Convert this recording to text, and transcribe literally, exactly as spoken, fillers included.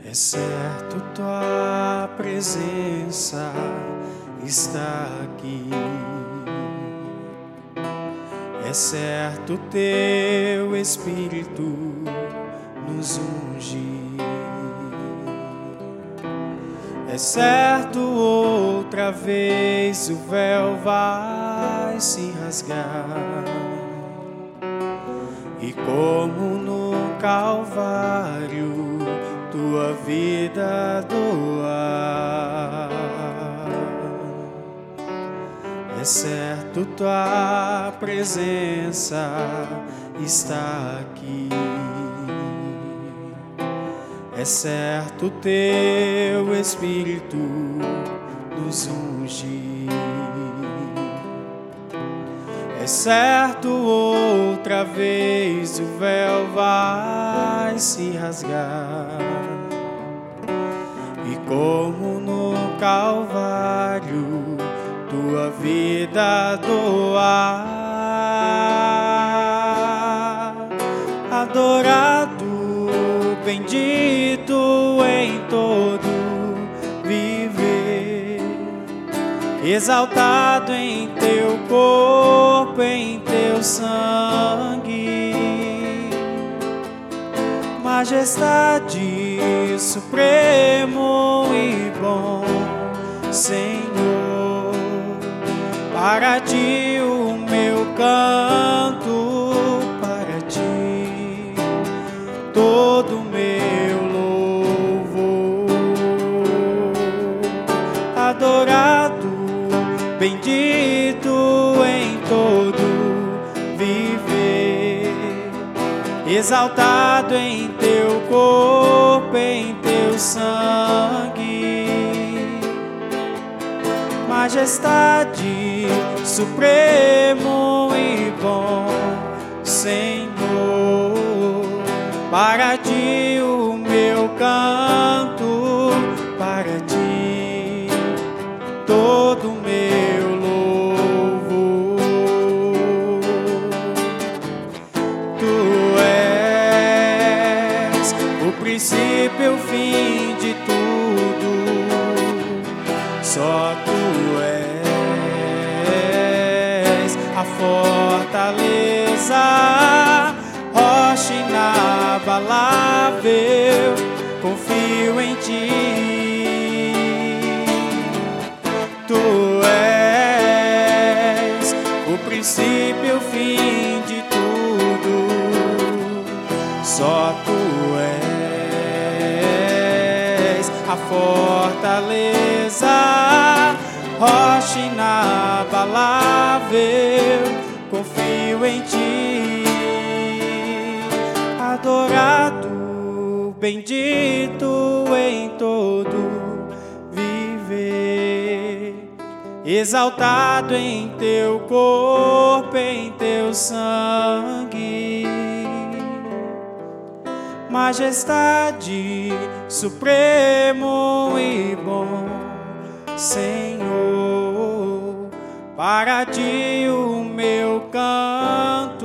É certo, tua presença está aqui. É certo, teu Espírito nos unge. É certo, outra vez o véu vai se rasgar. E como no Calvário tua vida doar. É certo, tua presença está aqui. É certo, teu Espírito nos unge. É certo, outra vez o véu vai se rasgar. E como no Calvário tua vida doar. Adorado, bendito em todo viver, exaltado em teu corpo, em teu sangue, majestade, supremo e bom Senhor. Para ti o meu canto, para ti todo meu louvor. Adorado, bendito em todo viver, exaltado em teu corpo, em teu sangue, majestade, supremo e bom Senhor. Para ti o meu canto, para ti todo meu louvor. Tu és o princípio e o fim de tudo, só tu és a fortaleza, rocha inabalável, confio em ti. Tu és o princípio e o fim de tudo, só tu és a fortaleza, rocha inabalável, confio em ti. Adorado, bendito em todo viver, exaltado em teu corpo, em teu sangue, majestade, supremo e bom Senhor. Para ti o meu canto,